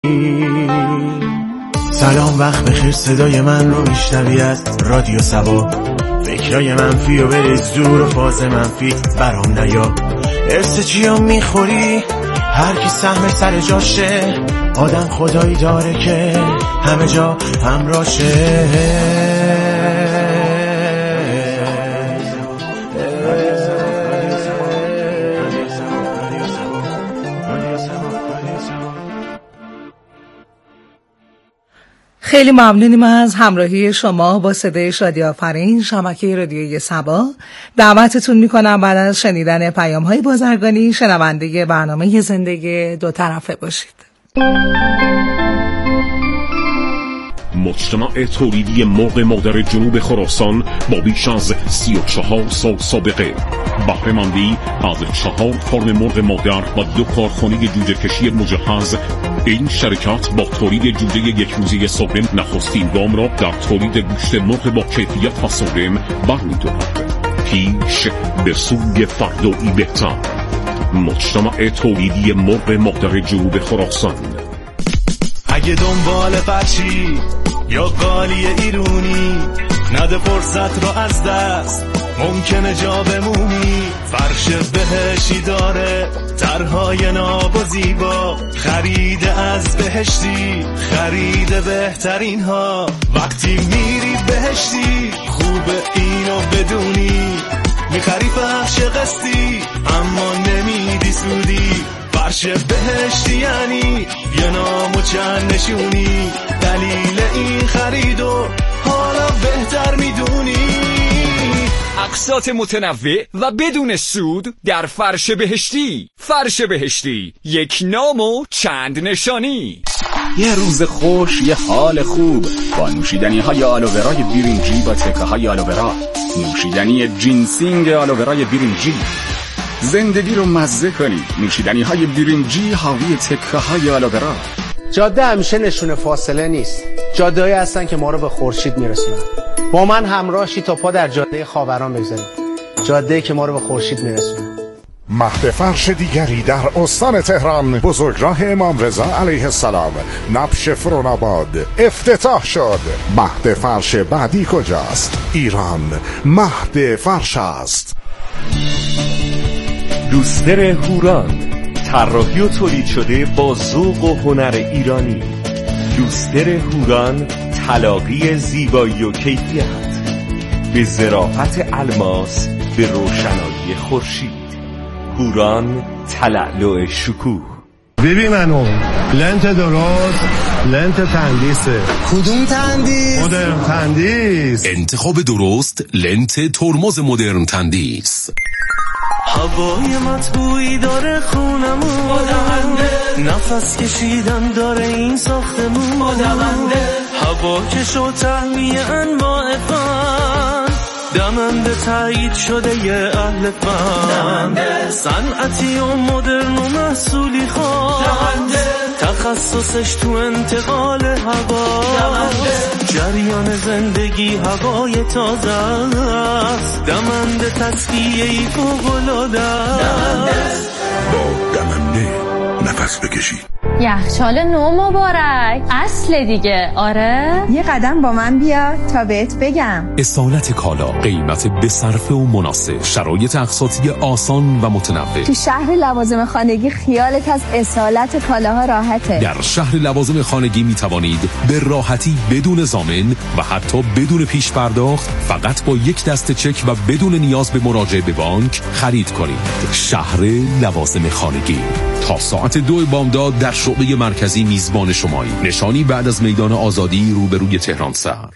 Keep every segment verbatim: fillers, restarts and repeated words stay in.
سلام وقت بخیر، صدای من رو میشنوی از رادیو سبا. فکرای منفی و بریز دور و فاز منفی برام نیا. ارس چیا میخوری؟ هر کی سهم سر جاشه. آدم خدایی داره که همه جا همراشه. خیلی ممنونیم از همراهی شما با صدای شادی آفرین شبکه رادیویی سبا. دعوتتون میکنم بعد از شنیدن پیام‌های بازرگانی شنونده برنامه زندگی دو طرفه باشید. مجتمع تولیدی مرغ مادر جنوب خراسان با بیش از سی و چهار سال سابقه، بهره‌مندی از چهار فرم مرغ مادر و دو کارخانه جوجه کشی مجهز، این شرکت با تولید جوجه یک روزه سالم نخستین گام را در تولید گوشت مرغ با کیفیت و سالم برمی‌دارد. پیش به سوی فردایی بهتر. مجتمع تولیدی مرغ مادر جنوب خراسان. اگه دنبال بچی یا قالی ایرونی، نده فرصت رو از دست، ممکنه جا بمونی. فرش بهشتی داره طرحهای ناب و زیبا، خرید از بهشتی، خرید بهترین ها. وقتی میری بهشتی خوبه اینو بدونی، میخری فرش قسطی اما نمیدی سودی. فرش بهشتی یعنی یه نام و چند نشونی، دلیل این خریدو حالا بهتر میدونی. اقساط متنوع و بدون سود در فرش بهشتی. فرش بهشتی، یک نام و چند نشانی. یه روز خوش، یه حال خوب با نوشیدنی های آلوورای بیرینجی با تکه های آلوورا. نوشیدنی جینسینگ آلوورای بیرینجی. زندگی رو مزه کنید. نوشیدنی های بیرینجی حاوی تکه های آلوورا. جاده همیشه نشونه فاصله نیست. جاده‌ای هستن که ما رو به خورشید میرسونن. با من همراه شید تا پا در جاده خاوران بگذاریم. جاده‌ای که ما رو به خورشید میرسونه. مهد فرش دیگری در استان تهران، بزرگراه امام رضا علیه السلام، نبش فروناباد افتتاح شد. مهد فرش بعدی کجاست؟ ایران مهد فرش است. لوستر هوران، طراحی و تولید شده با ذوق و هنر ایرانی. لوستر هوران، تلاقی زیبایی و کیفیت به ظرافت الماس، به روشنایی خورشید. هوران، تلألؤ شکوه. ببین منو لنت درست، لنت تندیسه. کدوم تندیس؟ مدرن تندیس. انتخاب درست، لنت ترمز مدرن تندیس. هوای مطبوعی داره خونمون، نفس کشیدن داره این ساختمون. هوا کش و تهمیه انواع فن، دمنده تایید شده یه اهل فن. صنعتی و مدرن و محصولی خاص، تخصصش تو انتقال هوا. جریان زندگی هوای تازه است، دمنده تصفیه‌ای فوق‌العاده است. با دمنده نفس بکشید. یخچال نو مبارک، اصل دیگه. آره یه قدم با من بیا تا بهت بگم. اصالت کالا، قیمت به صرفه و مناسب، شرایط اقساطی آسان و متنوع. تو شهر لوازم خانگی خیالت از اصالت کالاها راحته. در شهر لوازم خانگی می توانید به راحتی بدون ضامن و حتی بدون پیش پرداخت، فقط با یک دسته چک و بدون نیاز به مراجعه به بانک خرید کنید. شهر لوازم خانگی تا ساعت دو بامداد در شعبه مرکزی میزبان شمایی. نشانی بعد از میدان آزادی روبروی تهران سر.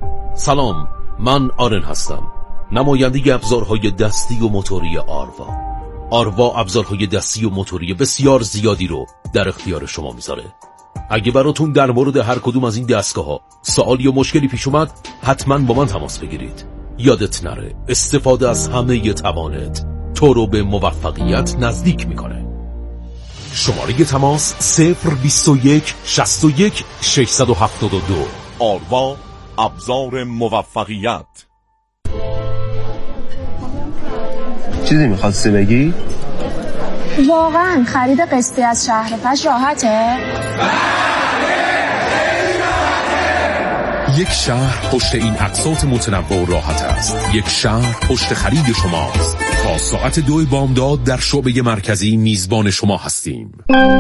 سلام، من آرن هستم، نماینده ابزارهای دستی و موتوری آروا. آروا ابزارهای دستی و موتوری بسیار زیادی رو در اختیار شما میذاره. اگه براتون در مورد هر کدوم از این دستگاه‌ها سوال یا مشکلی پیش اومد، حتما با من تماس بگیرید. یادت نره استفاده از همه توانت تو رو به موفقیت نزدیک میکنه. شماره تماس صفر بیست و یک شصت و یک ششصد و هفتاد و دو. آروا، ابزار موفقیت. چیزی میخواستی بگی؟ واقعا خرید قسطی از شهر فش راحته؟ یک شهر پشت این اقساط متنوع و راحت است. یک شهر پشت خرید شماست. تا ساعت دو بامداد در شعبه مرکزی میزبان شما هستیم.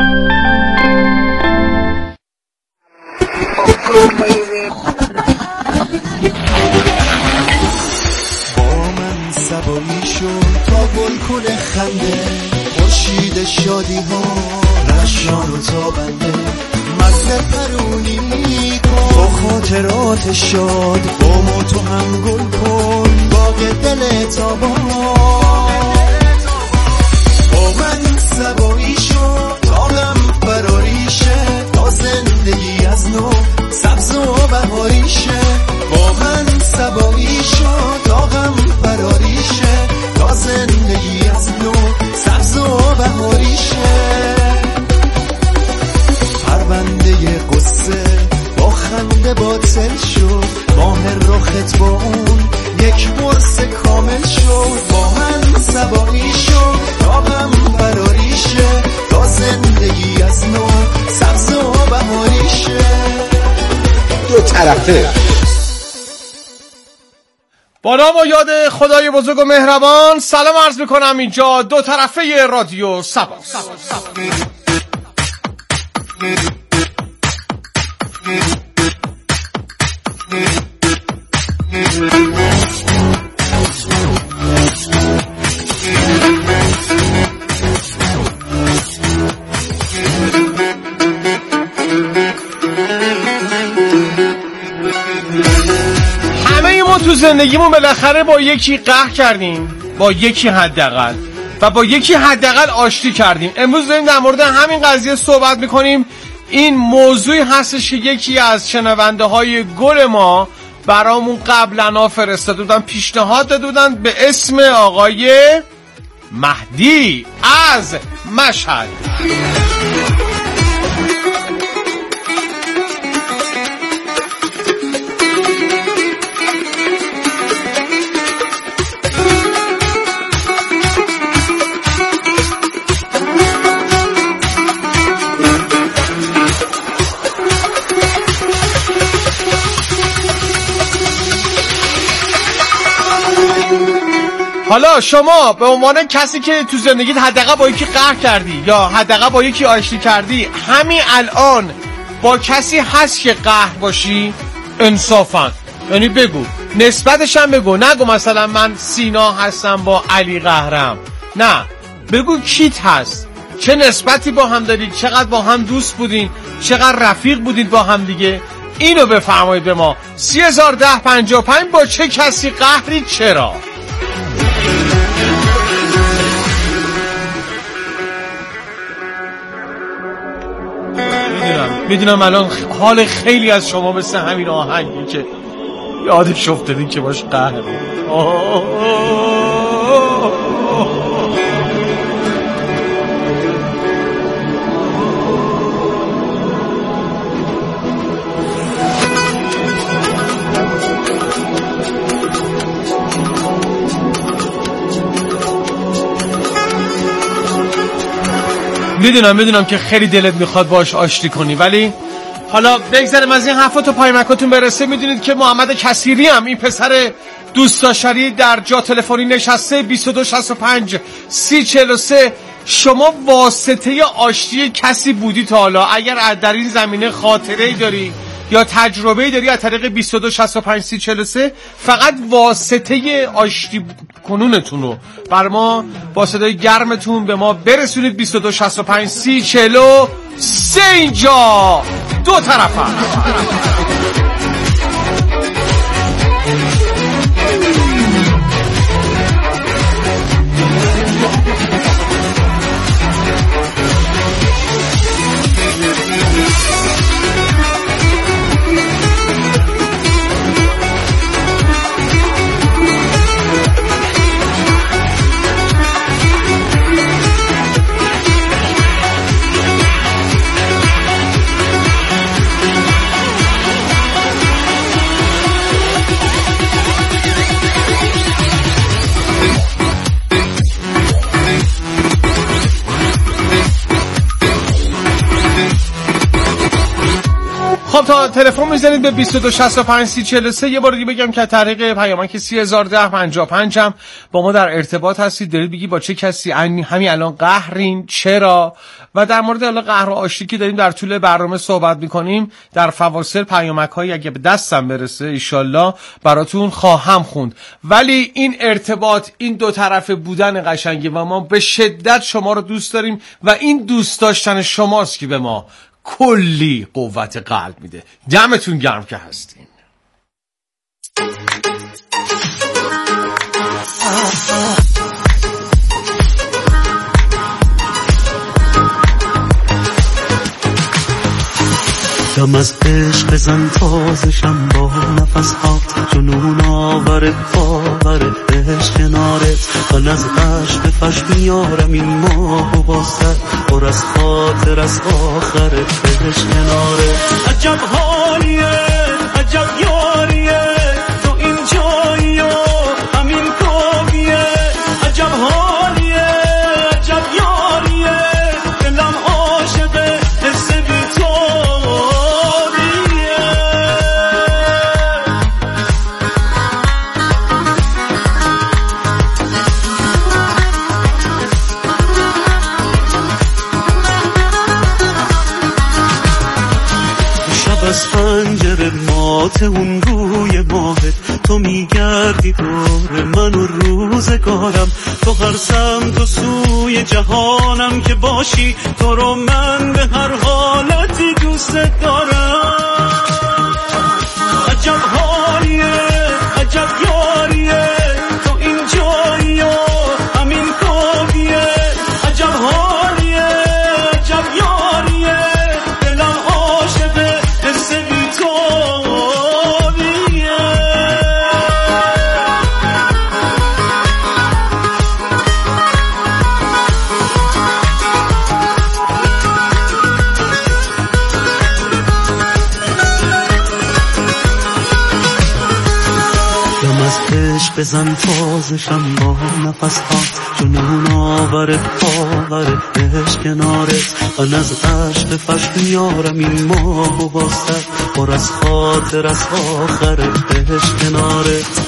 با من سبایی شد تا گل کنه خنده، خورشید شادی ها رشان و تابنده، مزه پرونی کن با خاطرات شاد، با ما تو هم گل کن باغ دل تابان. با من سبایی شد تا غم فراریشه، تا زندگی از نو سبز و بهاریشه. با من سبایی شد تا غم فراریشه، تا زندگی از نو سبز و بهاریشه. پرونده قصه با خنده باطل شد، ماه رخت با اون یک قرص کامل شد. با من سبایی شد تا غم فراریشه، تا زندگی از نو سبز و بهاریشه. دو طرفه. با نام و یاد خدای بزرگ و مهربان سلام عرض میکنم. اینجا دو طرفه رادیو سبا. تو زندگیمون بالاخره با یکی قهر کردیم، با یکی حداقل و با یکی حداقل آشتی کردیم. امروز داریم در مورد همین قضیه صحبت میکنیم. این موضوعی هستش که یکی از شنونده های گل ما برامون قبلا فرستاده بودن، پیشنهاد داده بودن به اسم آقای مهدی از مشهد. حالا شما به عنوان کسی که تو زندگیت حداقل با یکی قهر کردی یا حداقل با یکی آشتی کردی، همین الان با کسی هست که قهر باشی؟ انصافا یعنی بگو، نسبتش هم بگو. نگو مثلا من سینا هستم با علی قهرم، نه، بگو کیت هست، چه نسبتی با هم دارید، چقدر با هم دوست بودین، چقدر رفیق بودید با هم دیگه. اینو بفرمایید به ما. سی هزار ده پنجاه و پنج با چه کسی قهری، چرا؟ میدونم میدونم الان حال خیلی از شما مثل همین آهنگی که یادش افتادین که باش قهر. میدونم میدونم که خیلی دلت میخواد باش آشتی کنی، ولی حالا بگذاریم از این حرفا تا پای مکاتون برسه. میدونید که محمد کثیری هم این پسر دوست داشتنی در جا تلفنی نشسته. بیست و دو شصت و پنج سی چهل و سه. شما واسطه آشتی کسی بودی تا حالا؟ اگر در این زمینه خاطره‌ای داری یا تجربه‌ای داری از طریق بیست و دو شصت و پنج سی چهل و سه فقط واسطه آشتی کنونتون رو بر ما با صدای گرمتون به ما برسونید. بیست و دو شصت و پنج سی چهل و سه اینجا دو طرفه. خب تا تلفن میزنید به بیست و دو شصت و پنج سی چهل و سه. یه بار دیگه بگم که طریق پیامک سی هزار و ده پنجاه و پنج هم با ما در ارتباط هستید. دارید بگی با چه کسی همین الان قهرین، چرا، و در مورد حالا قهر و آشتی که داریم در طول برنامه صحبت میکنیم در فواصل پیامک هایی اگه به دستم برسه ایشالله براتون خواهم خوند. ولی این ارتباط، این دو طرفه بودن قشنگه و ما به شدت شما رو دوست داریم و این دوست داشتن شماست که به ما کلی قوت قلب میده. دمتون گرم که هستین. دم از عشق زن تازشم با نفس ها جنون آور باور عشق کنارت من از عشق فش میارم این ماه و باستر پر از خاطر از آخرت عشق کنارت. عجب حالیه عجب یاریه تو این جایی و همین کابیه. عجب حالیه عجب یاریه دلم عاشقه حس بی تو. از پنجره مات اون روی ماهت تو میگردی دور من و روزگارم تو هر سمت و سوی جهانم که باشی تو رو من به هر حالتی دوست دارم. عجب حالیه عجب یاریه تو این جایی و همین کابیه. عجب حالیه عجب یاریه دلم عاشقه حس بی تو بیه. دم از عشق بزن تازشم با نفس ها جنون آور باور عشق کنارت من از عشق فش میارم این ماه و باستر پر از خاطر از آخرت عشق کنارت.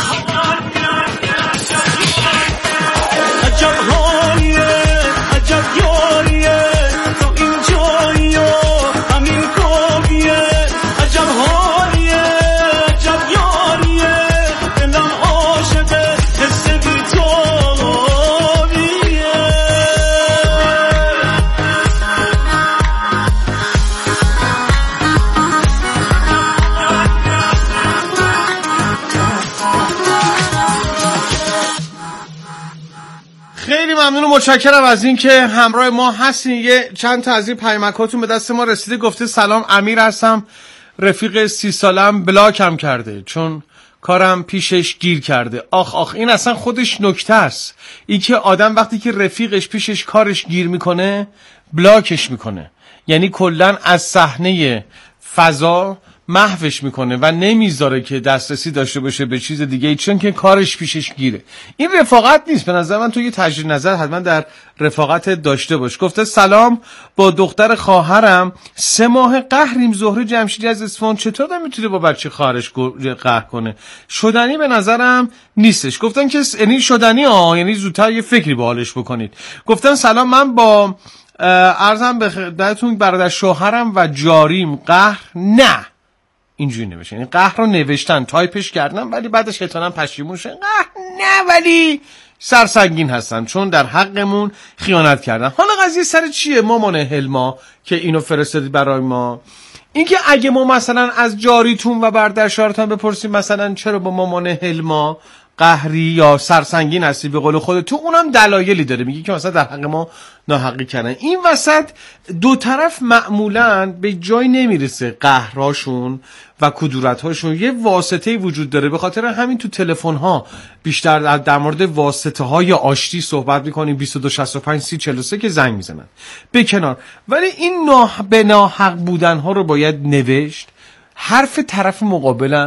عجب حالیه عجب یاریه تو این جایی و همین کابیه. عجب حالیه عجب یاریه دلم عاشقه حس بی تو بیه. خیلی ممنون و متشکرم از این که همراه ما هستین. یه چند تا از این پیامکاتون به دست ما رسیده. گفته سلام امیر هستم، رفیق سی سالم بلاکم کرده چون کارم پیشش گیر کرده. آخ آخ این اصلا خودش نکته است. این که آدم وقتی که رفیقش پیشش کارش گیر میکنه بلاکش میکنه، یعنی کلن از صحنه فضا محوش میکنه و نمیذاره که دسترسی داشته باشه به چیز دیگه چون که کارش پیشش گیره. این رفاقت نیست به نظر من. تو یه تجدید نظر حتما در رفاقت داشته باش. گفته سلام با دختر خواهرم سه ماه قهریم. زهره جمشیدی از اصفهان. چطور نمیتونه با بچه خواهرش قهر کنه؟ شدنی به نظرم نیستش. گفتن که یعنی شدنی ها یعنی زودتر یه فکری به حالش بکنید. گفتن سلام من با عرضم به خدمتتون برادر شوهرم و جاریم قهر نه اینجوری نوشتن، یعنی قهر رو نوشتن تایپش کردن ولی بعدش احتمالاً پشیمون شدن. قهر نه ولی سرسنگین هستن چون در حقمون خیانت کردن. حالا قضیه سر چیه مامان هلما که اینو فرستادی برای ما؟ اینکه اگه ما مثلا از جاریتون و بردرشارتون بپرسیم مثلا چرا با مامان هلما قهری یا سرسنگین هستی به قول خودت، تو اونم دلایلی داره. میگی که مثلا در حق ما ناحقی کردن. این وسط دو طرف معمولاً به جای نمیرسه قهرهاشون و کدورت‌هاشون، یه واسطه‌ای وجود داره. به خاطر همین تو تلفن‌ها بیشتر در مورد واسطه‌های آشتی صحبت می‌کنیم. بیست و دو شصت و پنج سی چهل و سه که زنگ میزنن به کنار. ولی این ناح... به ناحق بودن‌ها رو باید نوشت. حرف طرف مقابلم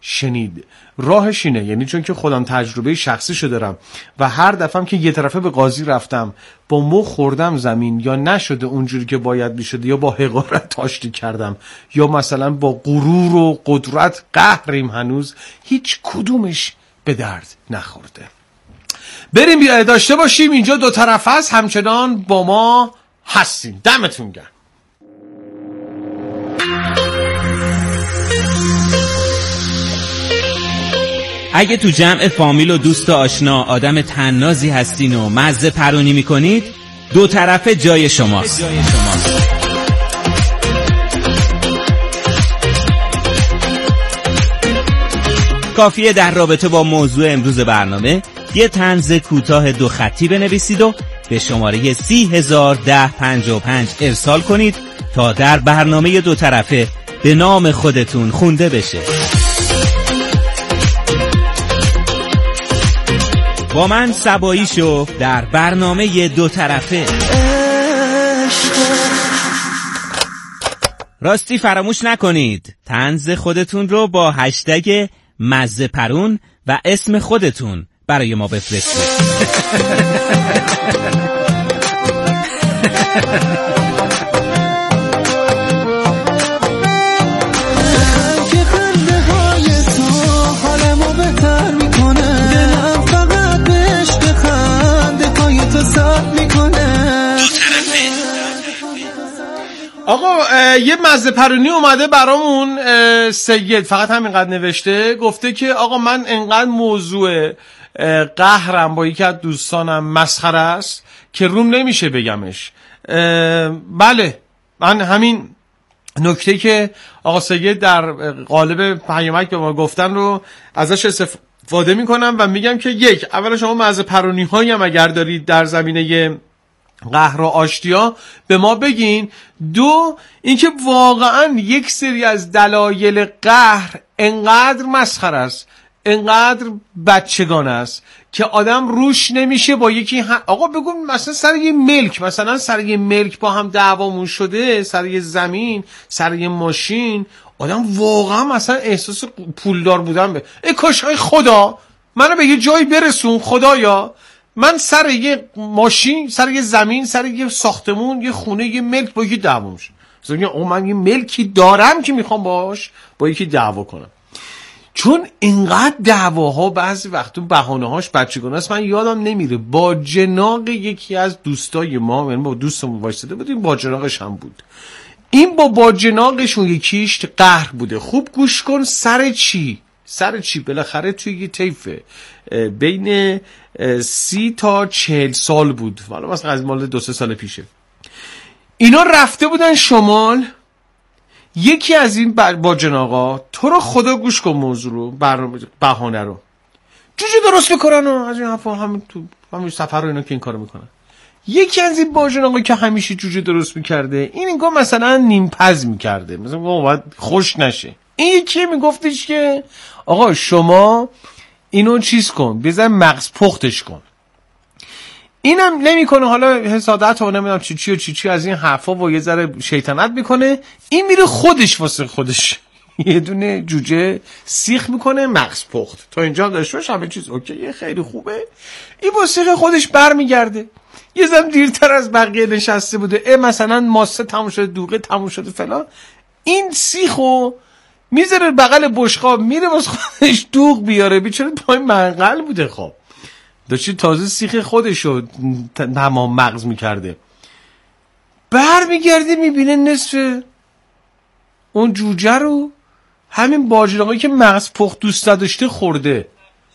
شنید. راهش اینه، یعنی چون که خودم تجربه شخصیشو دارم و هر دفعه که یه طرفه به قاضی رفتم با مخ خوردم زمین یا نشده اونجوری که باید میشده یا با حقارت آشتی کردم یا مثلا با غرور و قدرت قهریم، هنوز هیچ کدومش به درد نخورده. بریم داشته باشیم، اینجا دو طرف هست، همچنان با ما هستیم. دمتون گرم. اگه تو جمع فامیل و دوست و آشنا آدم طنازی هستین و مزه پرونی میکنید، دو طرفه جای شماست. کافیه در رابطه با موضوع امروز برنامه یه طنز کوتاه دو خطی بنویسید و به شماره سی هزار ده پنجاه و پنج ارسال کنید تا در برنامه دو طرفه به نام خودتون خونده بشه. با من سبایی شو در برنامه دو طرفه. راستی فراموش نکنید طنز خودتون رو با هشتگ مزه پرون و اسم خودتون برای ما بفرستید. آقا یه مزه پرونی اومده برامون، سید فقط همینقدر نوشته، گفته که آقا من انقدر موضوع قهرم با یکی از دوستانم مسخره است که روم نمیشه بگمش. بله، من همین نکته که آقا سید در قالب پیامک به ما گفتن رو ازش استفاده میکنم و میگم که یک، اولا شما مزه پرونی هایی هم اگر دارید در زمینه قهر و آشتیا به ما بگین. دو، اینکه واقعا یک سری از دلایل قهر انقدر مسخره است، انقدر بچگانه است که آدم روش نمیشه با یکی هم... آقا بگو مثلا سر یه ملک، مثلا سر یه ملک با هم دعوامون شده، سر یه زمین، سر یه ماشین، آدم واقعا مثلا احساس پولدار بودن به ای کاش های خدا منو به یه جایی برسون، خدایا من سر یه ماشین، سر یه زمین، سر یه ساختمون، یه خونه، یه ملک با یکی دعوا میشه. مثلا او من یه ملکی دارم که میخوام باش با یکی دعوا کنم. چون اینقدر دعواها بعضی وقتا بهانه هاش بچگانه است. من یادم نمیره با جناق یکی از دوستای ما، یعنی با دوستمون وایساده بودیم، با جناقش هم بود. این با با جناقشون یکیش قهر بوده. خوب گوش کن، سر چی؟ سر چی؟ بالاخره توی یه طیف بین سی تا چهل سال بود، حالا مثلا از مال دو سه سال پیشه. اینا رفته بودن شمال. یکی از این با جناقا، تو رو خدا گوش کن موضوع رو، برنامه بهانه رو، جوجه درست میکنن و از این حرفا، همین تو همین سفر رو اینا که این کارو میکنن. یکی از این با جناقا که همیشه جوجه درست میکرده، این انگار مثلا نیم پز میکرده، مثلا باید خوش نشه. این یکی میگفتش که آقا شما اینو چیز کن، بذار مغز پختش کن. اینم نمیکنه، حالا حسادت و نمیدونم چی چی و چی چی از این حرفا و یه ذره شیطنت میکنه. این میره خودش واسه خودش یه دونه جوجه سیخ میکنه، مغز پخت. تا اینجا داشته باش همه چیز اوکیه، خیلی خوبه. این با سیخ خودش برمیگرده، یه زم دیرتر از بقیه نشسته بوده، اه مثلا ماسه تموم شده، دوغه تموم شده فلان. این سیخو میذاره بغل بشقاب، میره واسه خودش دوغ بیاره. بیچاره پای منقل بوده، خب داشتی تازه سیخ خودشو تمام مغز میکرده. بر میگرده میبینه نصف اون جوجه رو همین باجناقی که مغز پخت دوست نداشته خورده.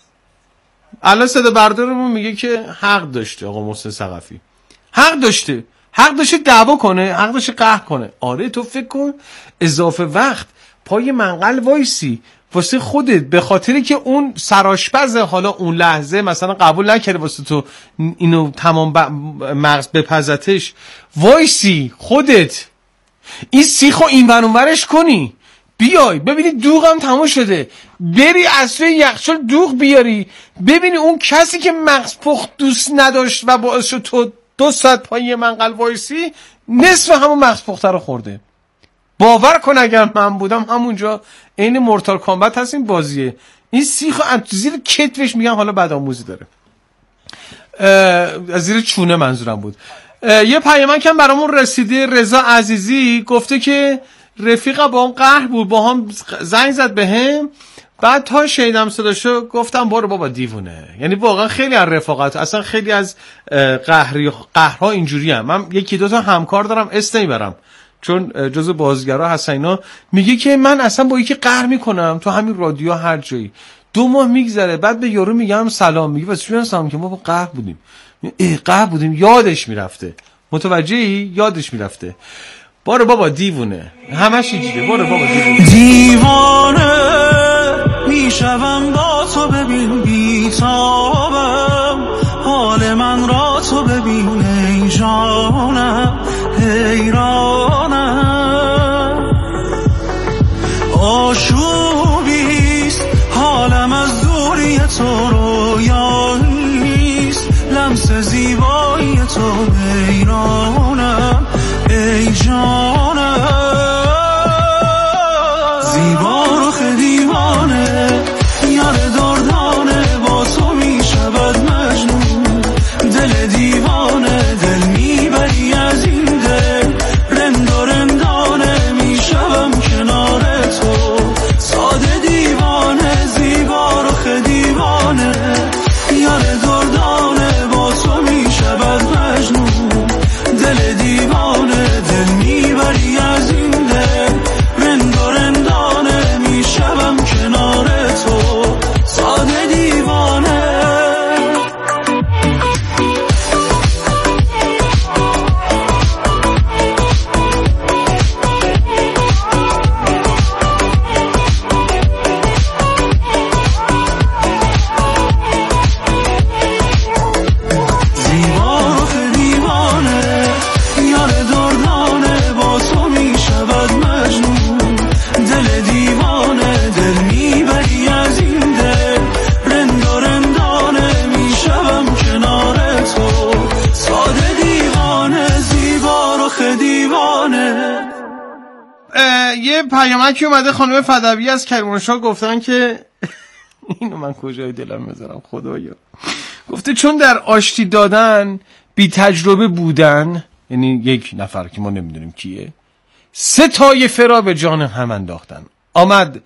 الان صدا بردارمون میگه که حق داشته آقا محسن ثقفی، حق داشته، حق داشته دعوا کنه، حق داشته قهر کنه. آره تو فکر کن اضافه وقت پای منقل وایسی واسه خودت، به خاطری که اون سرآشپز حالا اون لحظه مثلا قبول نکرده واسه تو اینو تمام مغز بپزتش، وایسی خودت این سیخو این ور اون ورش کنی، بیای ببینی دوغم تمام شده، بری از توی یخچال دوغ بیاری، ببینی اون کسی که مغز پخت دوست نداشت و باعث شد تو دو ساعت پای منقل وایسی، نصف همون مغز پخته رو خورده. باور کن اگر من بودم همونجا عین مورتال کامبت هست این بازیه. این سیخو از زیر کتفش میگن حالا بدآموزی داره، از زیر چونه منظورم بود. یه پیامک کم برامون رسیده، رضا عزیزی گفته که رفیقا با هم قهر بود، با هم زنگ زد به هم، بعد تا شنیدم صداشو گفتم برو بابا دیوونه. یعنی واقعا خیلی از رفاقت، اصلا خیلی از قهری قهرها اینجوری هم. من یکی دو تا همکار دارم اسم نمیبرم چون جزء بازیگرا هستن، اینا میگه که من اصلا با یکی قهر میکنم تو همین رادیو هر جایی، دو ماه میگذره بعد به یارو میگم سلام، میگه واسه چی سلام؟ که ما با قهر بودیم. ای قهر بودیم، یادش میرفته. متوجهی؟ یادش میرفته. برو بابا دیوونه، همش اینجوریه. برو بابا دیوونه. دیوانه میشم با تو، ببین بیتابم، حال من را تو ببین ای جانم، حیرانم، آشوبیست حالم از دوری تو، رویانیست لمس زیبایی تو، حیرانم ای جانم، زیبا رخ دیوانه یار دردانه، با تو میشود مجنون دل دیوانه، دل میبری از این دل، رند و رندانه میشوم کنار تو، ساده دیوانه زیبا رخ دیوانه یار دردانه، با تو میشود مجنون دل دیوانه، دل میبری از این دل، رند و رندانه میشوم کنار تو، ساده دیوانه. یه پیامکی اومده خانم فدوی از کرمانشاه گفتن که اینو من کجای دلم بذارم خدایا، گفته چون در آشتی دادن بی تجربه بودن، یعنی یک نفر که ما نمیدونیم کیه، سه طایفه را به جان هم انداختن، آمد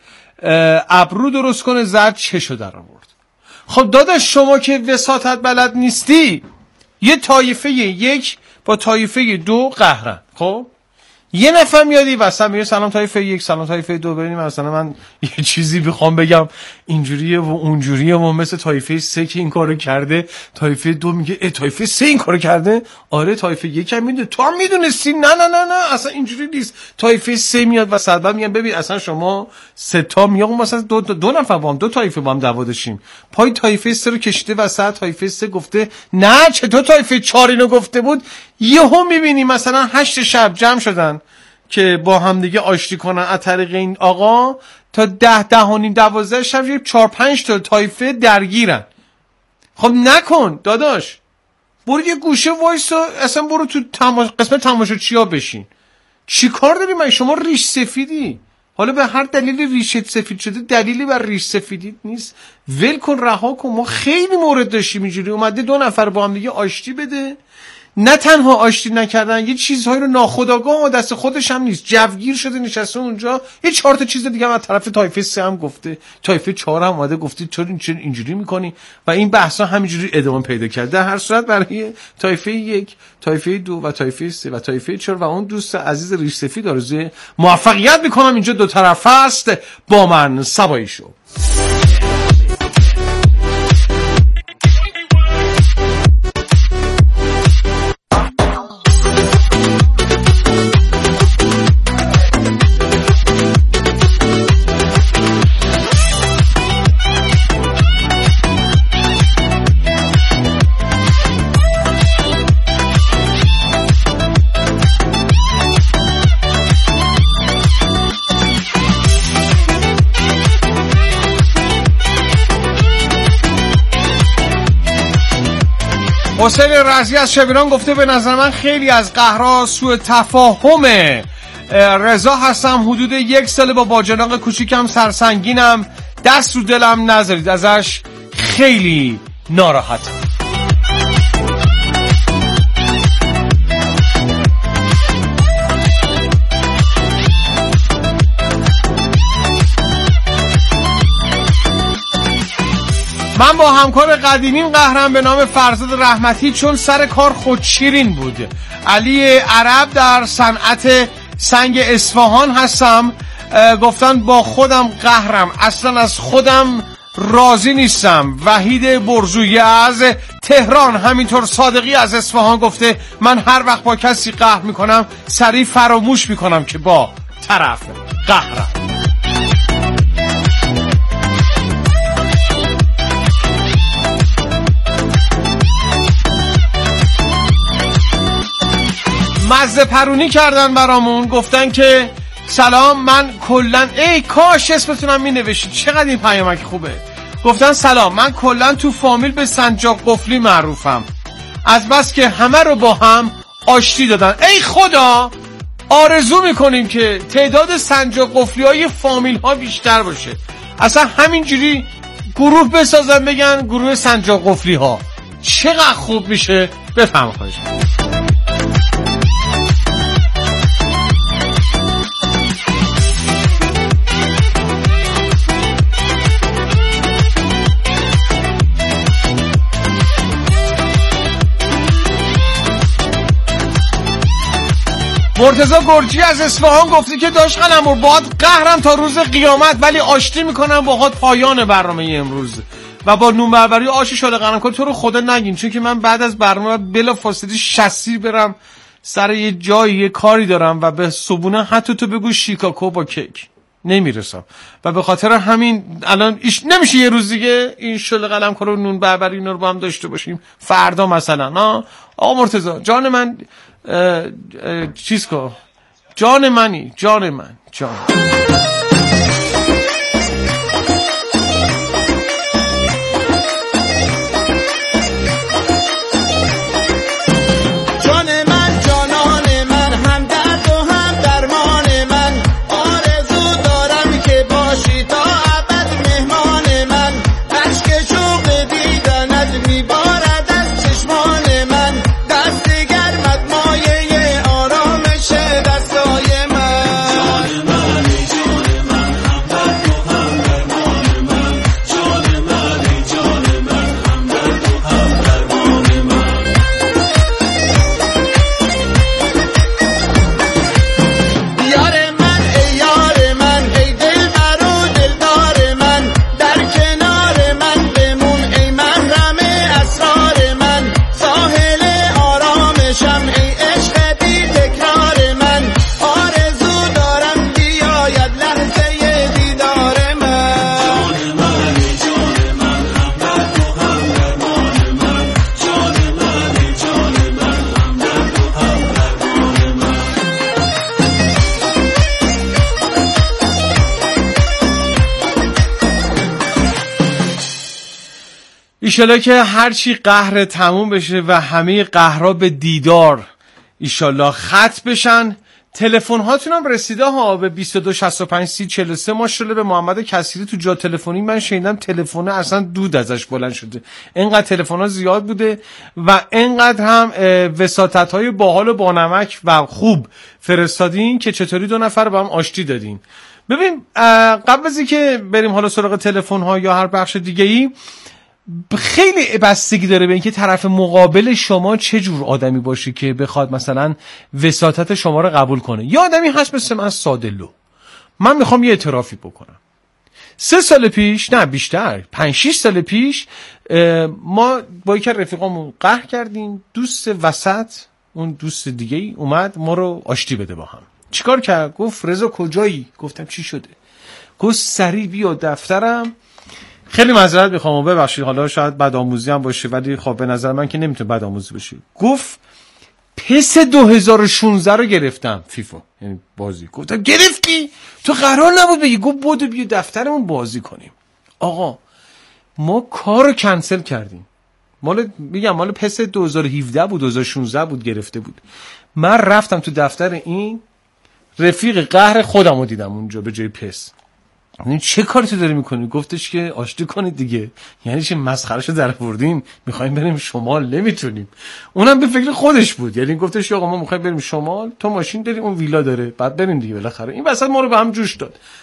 ابرو درست کنه زد چشو در آورد. خب داداش شما که وساطت بلد نیستی، یه طایفه یک با طایفه دو قهرن، خب یه نفر میادی واسه میگه سلام طایفه یک، سلام طایفه دو، ببینیم مثلا من یه چیزی بخوام بگم اینجوریه و اونجوریه و مثل طایفه سه که این کارو کرده، طایفه دو میگه ای طایفه سه این کارو کرده، آره طایفه یک هم میدونه، تو هم میدونستی، نه نه نه نه اصلا اینجوری نیست، طایفه سه میاد و صد بعد میگن ببین اصلا شما سه تا میگم مثلا دو, دو, دو نفر با هم دو طایفه با هم دعوا داشتیم، پای طایفه سه رو کشیده وسط، طایفه سه گفته نه چطور طایفه چهار اینو گفته بود، یهو میبینی مثلا هشت شب جمع شدن که با هم دیگه آشتی کنن از طریق این آقا، تا ده ده و نیم دوازده شب یه چهار پنج تا طایفه درگیرن. خب نکن داداش، برو یه گوشه وایسا، اصلا برو تو تماش... قسمت تماشاچی‌ها بشین. چی کار داری؟ من شما ریش سفیدی، حالا به هر دلیلی ریشت سفید شده دلیلی بر ریش سفیدی نیست، ول کن رها کن. ما خیلی مورد داشتیم اینجوری اومده دو نفر با هم دیگه آشتی بده، نه تنها آشتی نکردن یه چیزهایی رو ناخودآگاه دست خودش هم نیست، جوگیر شده نشسته اونجا، یه چهار تا چیز دیگه هم از طرف طایفه سه هم گفته، طایفه چهار هم اومده گفته تو چرا اینجوری میکنی و این بحثا همینجوری ادامه پیدا کرده. در هر صورت برای طایفه یک، طایفه دو و طایفه سه و طایفه چهار و اون دوست عزیز ریش سفید آرزوی موفقیت میکنم. اینجا دو طرف است، با من سبایی شو. حسین رضی از شبیران گفته به نظر من خیلی از قهرها سوء تفاهمه، رضا هستم، حدود یک سال با باجناق کوچیکم سرسنگینم، دست رو دلم نذارید، ازش خیلی ناراحتم. من با همکار قدیمیم قهرم به نام فرزاد رحمتی، چون سر کار خودشیرین بود. علی عرب در صنعت سنگ اصفهان هستم. گفتن با خودم قهرم، اصلا از خودم راضی نیستم. وحید برزویی از تهران، همینطور صادقی از اصفهان گفته من هر وقت با کسی قهر میکنم سریع فراموش میکنم که با طرف قهرم. مزه پرونی کردن برامون، گفتن که سلام من کلن ای کاش اسمتونم می نوشید، چقدر این پیامک خوبه. گفتن سلام من کلن تو فامیل به سنجاق قفلی معروفم، از بس که همه رو با هم آشتی دادن. ای خدا آرزو میکنیم که تعداد سنجاق قفلی های فامیل ها بیشتر باشه، اصلا همینجوری گروه بسازن بگن گروه سنجاق قفلی ها، چقدر خوب میشه. بفهم خواهش. مرتضی گرجی از اصفهان گفتی که داشت قلمرو باهات قهرم تا روز قیامت، ولی آشتی میکنم باهات پایان برنامه امروز. و با نون بربری آش شاله قلم کن تو رو خدا نگین، چون که من بعد از برنامه بلا فاصله شسی برم سر یه جایی یه کاری دارم و به صبونه حتی تو بگو شیکاکو با کیک نمیرسم، و به خاطر همین الان ایش نمیشه یه روز دیگه این شاله قلم کن و نون بربری اینا رو با هم داشته باشیم. فردا مثلا ها آقا مرتضی جان من اه اه چیز کو جان منی جان من جان ایشالله که هرچی قهر تموم بشه و همه قهرها به دیدار ایشالله ختم بشن. تلفن هاتون هم رسیده ها به بیست و دو شصت و پنج سی چهل و سه. ماشاءالله به محمد کثیری تو جا تلفنی من شنیدم تلفن اصلا دود ازش بلند شده، اینقدر تلفن ها زیاد بوده و اینقدر هم وساطت های باحال و بانمک و خوب فرستادین که چطوری دو نفر با هم آشتی دادین. ببین قبل از اینکه بریم حالا سراغ تلفن ها یا هر بخش دیگه ای، خیلی بستگی داره به اینکه طرف مقابل شما چه جور آدمی باشه که بخواد مثلا وساطت شما رو قبول کنه. یه آدمی هست مثل من سادلو، من میخوام یه اعترافی بکنم. سه سال پیش نه بیشتر پنج شیش سال پیش ما با یکی رفیقامون قهر کردیم، دوست وسط اون دوست دیگه ای اومد ما رو آشتی بده با هم. چیکار کرد؟ گفت رضا کجایی؟ گفتم چی شده؟ گفت سریع بیا دفترم. خیلی معذرت میخوام و ببخشید حالا شاید بدآموزی هم باشه، ولی خب به نظر من که نمیتونه بدآموزی باشه. گفت پس دو هزار و شانزده رو گرفتم فیفا، یعنی بازی. گفتم گرفتی؟ تو قرار نبود بگی. گفت بودو بیا دفترمون بازی کنیم. آقا ما کارو کنسل کردیم، مال میگم مال پس دو هزار و هفده بود دو هزار و شانزده بود گرفته بود. من رفتم تو دفتر این رفیق قهر خودمو دیدم اونجا به جای پس. یعنی چه کاری تو داری میکنی؟ گفتش که آشتی کنید دیگه. یعنی چه مسخرهشو در آوردین، میخوایم بریم شمال نمیتونیم. اونم به فکر خودش بود، یعنی گفتش آقا ما میخوایم بریم شمال، تو ماشین داری اون ویلا داره، بعد بریم دیگه بالاخره. این وسط ما رو به هم جوش داد.